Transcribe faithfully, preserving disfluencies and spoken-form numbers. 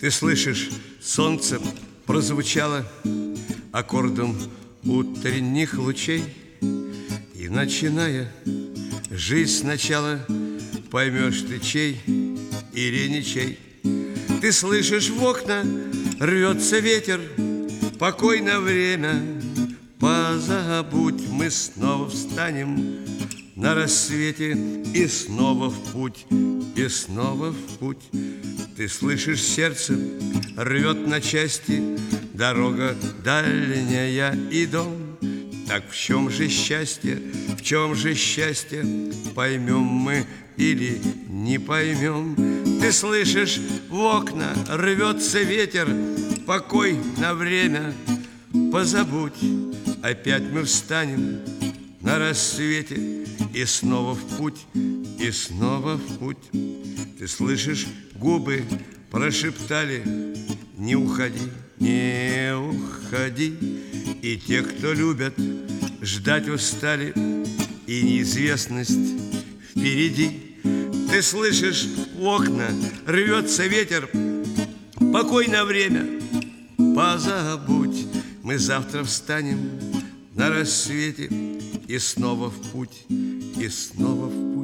Ты слышишь, солнце прозвучало аккордом утренних лучей, и, начиная жизнь сначала, поймешь ты чей или ничей. Ты слышишь, в окна рвется ветер, покой на время, позабудь. Мы снова встанем на рассвете, и снова в путь, и снова в путь. Ты слышишь, сердце рвет на части, дорога дальняя и дом. Так в чем же счастье, в чем же счастье, поймем мы или не поймем? Ты слышишь, в окна рвется ветер, покой на время, позабудь. Опять мы встанем на рассвете, и снова в путь, и снова в путь. Ты слышишь, губы прошептали: не уходи, не уходи. И те, кто любят, ждать устали, и неизвестность впереди. Ты слышишь, в окна рвется ветер, покой на время, позабудь. Мы завтра встанем на рассвете, и снова в путь, и снова в путь.